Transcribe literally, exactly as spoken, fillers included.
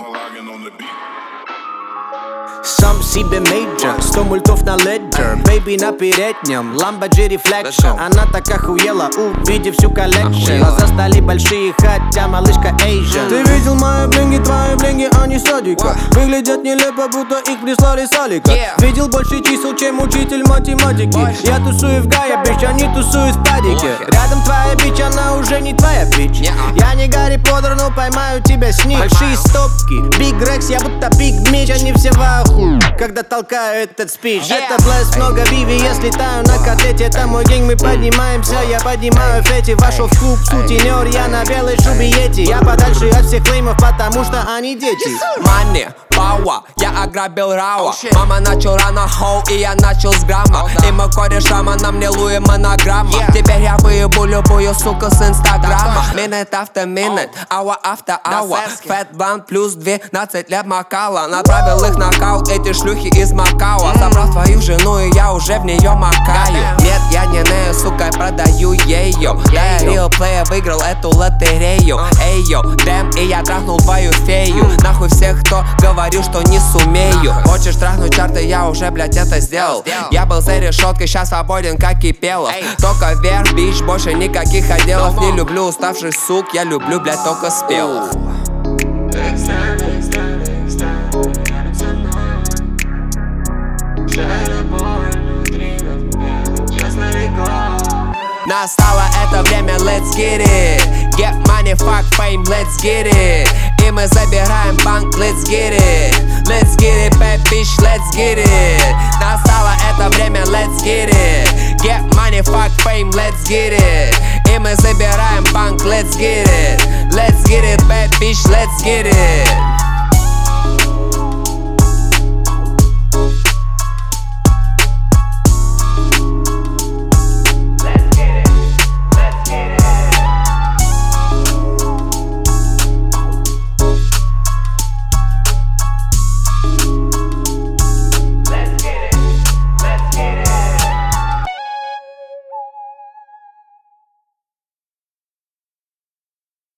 Сам себе мейджор, сто мультов на леджер. Бэйби на переднем, Lambo Reflection. Она так охуела, увидев всю коллекцию. Глаза стали большие, хотя малышка Asian. Ты видел мои блинги, твои блинги, они садика. Выглядят нелепо, будто их прислали с Алика. Видел больше чисел, чем учитель математики. Я тусую в Гае, бич, они тусуют в падике. Рядом твоя бич, она уже не твоя бич. Я не Гарри Поттер, но поймаю тебя с них. Большие стопки, Биг Рекс, я будто Биг Мич. Они все в аху, когда толкаю этот спич. Это блэс, много Виви, я слетаю на котлете. Это мой гэнг, мы поднимаемся, я поднимаю фети. Вошел в клуб, сутенер, я на белой шубе Йети. Я подальше от всех клеймов, потому что они дети. Money, power, я ограбил Рауа. Мама начал рано хоу, и я начал с грамма. И мой кореш Рама, на мне Луи монограмма. Теперь я выебу любую суку с инстаграма. Minute after minute, hour after hour. Fat blunt плюс двенадцать лет макала. Направил их на кал, эти шлюхи из Макао. Забрал твою жену, и я уже в нее макаю. Нет, я не нею, сука, продаю ее. Да, я real player, выиграл эту лотерею. Эй-йо, дэм, и я трахнул твою фею. Нахуй всех, кто говорил, что не сумею. Хочешь трахнуть чарты, я уже, блять, это сделал. Я был за решеткой, сейчас свободен, как Кипелов. Только вверх, бич, больше никаких отделов. Не люблю уставших сук, я люблю, блять, только спелых. Настало это время, let's get it. Get money, fuck fame, let's get it. И мы забираем банк, let's get it. Let's get it, bad bitch, let's get it. Настало это время, let's get it. Get money, fuck fame, let's get it. И мы забираем банк, let's get it. Let's get it, bad bitch, let's get it.